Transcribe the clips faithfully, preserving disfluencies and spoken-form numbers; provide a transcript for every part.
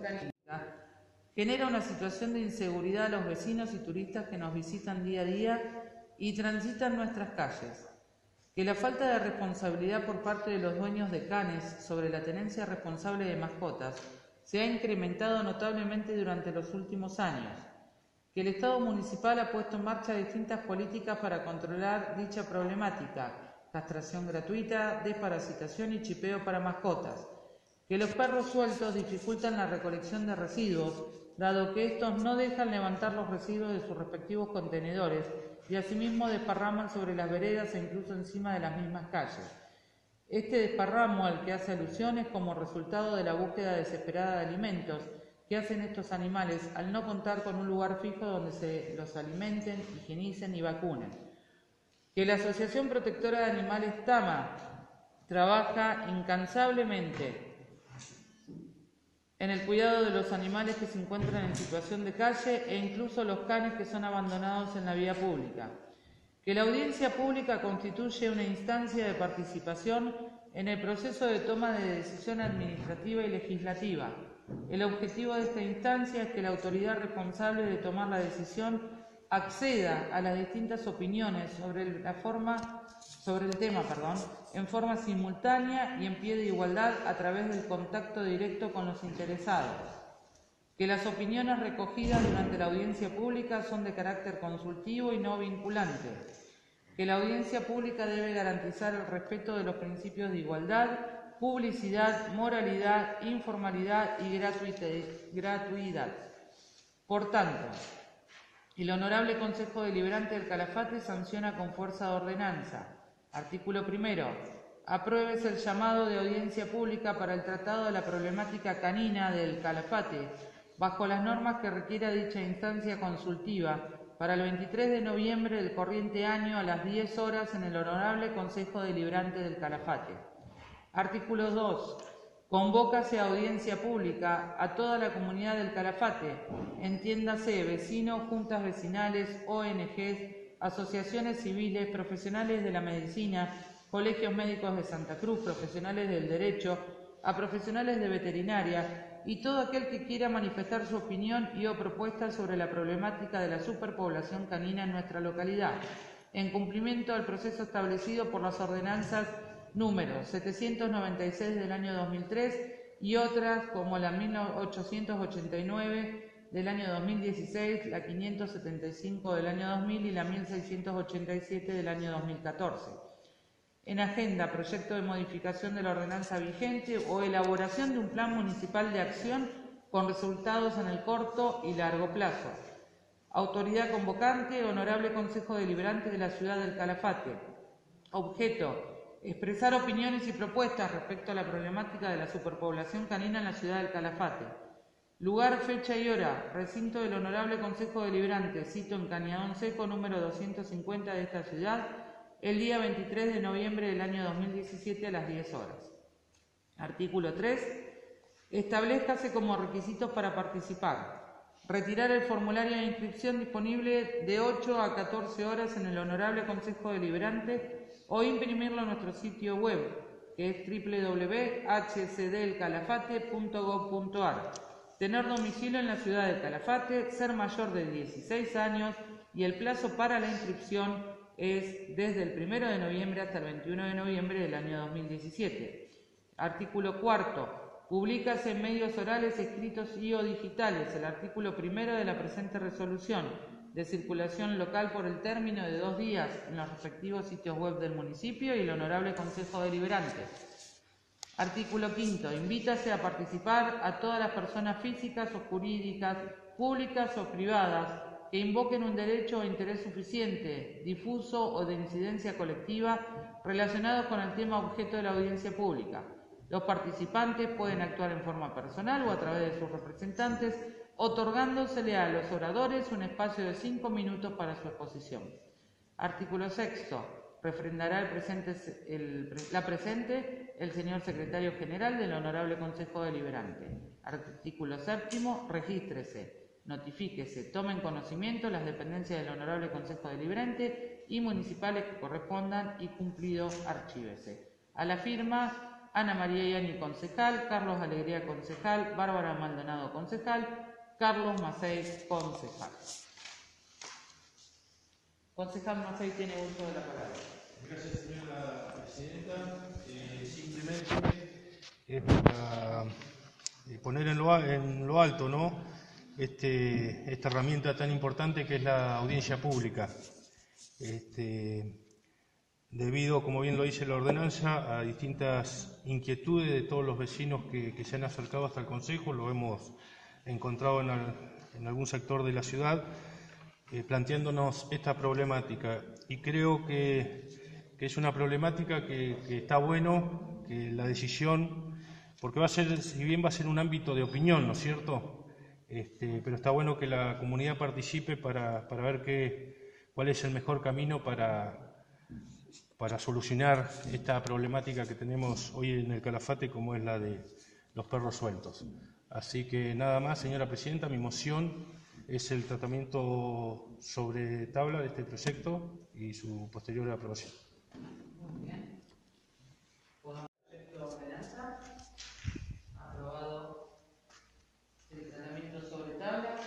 canina genera una situación de inseguridad a los vecinos y turistas que nos visitan día a día y transitan nuestras calles. Que la falta de responsabilidad por parte de los dueños de canes sobre la tenencia responsable de mascotas se ha incrementado notablemente durante los últimos años. Que el Estado municipal ha puesto en marcha distintas políticas para controlar dicha problemática: castración gratuita, desparasitación y chipeo para mascotas. Que los perros sueltos dificultan la recolección de residuos, dado que estos no dejan levantar los residuos de sus respectivos contenedores y asimismo desparraman sobre las veredas e incluso encima de las mismas calles. Este desparramo al que hace alusión es como resultado de la búsqueda desesperada de alimentos que hacen estos animales al no contar con un lugar fijo donde se los alimenten, higienicen y vacunen. Que la Asociación Protectora de Animales TAMA trabaja incansablemente en el cuidado de los animales que se encuentran en situación de calle e incluso los canes que son abandonados en la vía pública. Que la audiencia pública constituye una instancia de participación en el proceso de toma de decisión administrativa y legislativa. El objetivo de esta instancia es que la autoridad responsable de tomar la decisión acceda a las distintas opiniones sobre la forma sobre el tema, perdón, en forma simultánea y en pie de igualdad a través del contacto directo con los interesados. Que las opiniones recogidas durante la audiencia pública son de carácter consultivo y no vinculante. Que la audiencia pública debe garantizar el respeto de los principios de igualdad, publicidad, moralidad, informalidad y gratuidad. Por tanto, el Honorable Consejo Deliberante del Calafate sanciona con fuerza de ordenanza. Artículo primero. Apruébese el llamado de audiencia pública para el tratado de la problemática canina del Calafate, bajo las normas que requiera dicha instancia consultiva, para el veintitrés de noviembre del corriente año a las diez horas en el Honorable Consejo Deliberante del Calafate. Artículo dos. Convócase a audiencia pública a toda la comunidad del Calafate, entiéndase vecinos, juntas vecinales, O N Ges, asociaciones civiles, profesionales de la medicina, colegios médicos de Santa Cruz, profesionales del derecho, a profesionales de veterinaria y todo aquel que quiera manifestar su opinión y o propuesta sobre la problemática de la superpoblación canina en nuestra localidad, en cumplimiento al proceso establecido por las ordenanzas número setecientos noventa y seis del año dos mil tres y otras como la mil ochocientos ochenta y nueve del año dos mil dieciséis, la quinientos setenta y cinco del año dos mil y la mil seiscientos ochenta y siete del año dos mil catorce. En agenda, proyecto de modificación de la ordenanza vigente o elaboración de un plan municipal de acción con resultados en el corto y largo plazo. Autoridad convocante, Honorable Consejo Deliberante de la Ciudad del Calafate. Objeto: expresar opiniones y propuestas respecto a la problemática de la superpoblación canina en la Ciudad del Calafate. Lugar, fecha y hora: recinto del Honorable Consejo Deliberante, sito en Cañadón Seco, número doscientos cincuenta de esta ciudad, el día veintitrés de noviembre del año dos mil diecisiete a las diez horas. Artículo tres. Establezcase como requisitos para participar: retirar el formulario de inscripción disponible de ocho a catorce horas en el Honorable Consejo Deliberante o imprimirlo en nuestro sitio web, que es doble u doble u doble u punto h c d el calafate punto gob punto a r. Tener domicilio en la ciudad de Calafate, ser mayor de dieciséis años y el plazo para la inscripción es desde el primero de noviembre hasta el veintiuno de noviembre del año dos mil diecisiete. Artículo cuarto. Públicase en medios orales, escritos y o digitales el artículo primero de la presente resolución, de circulación local por el término de dos días en los respectivos sitios web del municipio y el Honorable Consejo Deliberante. Artículo quinto. Invítase a participar a todas las personas físicas o jurídicas, públicas o privadas, que invoquen un derecho o interés suficiente, difuso o de incidencia colectiva relacionados con el tema objeto de la audiencia pública. Los participantes pueden actuar en forma personal o a través de sus representantes, otorgándosele a los oradores un espacio de cinco minutos para su exposición. Artículo sexto. Refrendará el presente, el, la presente el señor Secretario General del Honorable Consejo Deliberante. Artículo séptimo. Regístrese, notifíquese, tomen conocimiento las dependencias del Honorable Consejo Deliberante y municipales que correspondan y cumplido archívese. A la firma Ana María Yani, concejal, Carlos Alegría, concejal, Bárbara Maldonado, concejal, Carlos Macei, concejal. Concejal Macei tiene uso de la palabra. Gracias, señora presidenta. Eh, simplemente es para eh, poner en lo, en lo alto, ¿no? Este, esta herramienta tan importante que es la audiencia pública. Este, debido, como bien lo dice la ordenanza, a distintas inquietudes de todos los vecinos que, que se han acercado hasta el Consejo, lo hemos encontrado en, al, en algún sector de la ciudad, eh, planteándonos esta problemática. Y creo que, que es una problemática que, que está bueno, que la decisión, porque va a ser, si bien va a ser un ámbito de opinión, ¿no es cierto?, este, pero está bueno que la comunidad participe para, para ver qué, cuál es el mejor camino para, para solucionar esta problemática que tenemos hoy en el Calafate, como es la de los perros sueltos. Así que nada más, señora presidenta, mi moción es el tratamiento sobre tabla de este proyecto y su posterior aprobación. Muy bien. Bueno, proyecto de ordenanza aprobado el tratamiento sobre tabla.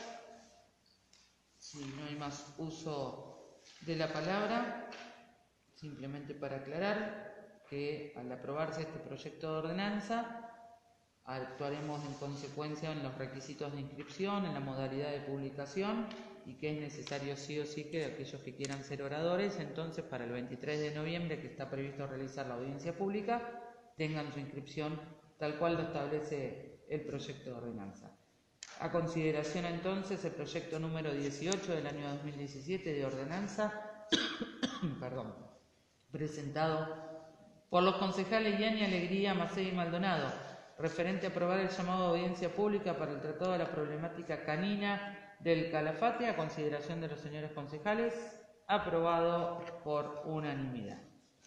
Si no hay más uso de la palabra, simplemente para aclarar que al aprobarse este proyecto de ordenanza, actuaremos en consecuencia en los requisitos de inscripción, en la modalidad de publicación, y que es necesario sí o sí que aquellos que quieran ser oradores, entonces para el veintitrés de noviembre, que está previsto realizar la audiencia pública, tengan su inscripción tal cual lo establece el proyecto de ordenanza. A consideración entonces el proyecto número dieciocho del año dos mil diecisiete de ordenanza, perdón, presentado por los concejales Yani, Alegría, Macei y Maldonado, referente a aprobar el llamado de audiencia pública para el tratado de la problemática canina del Calafate, a consideración de los señores concejales, aprobado por unanimidad.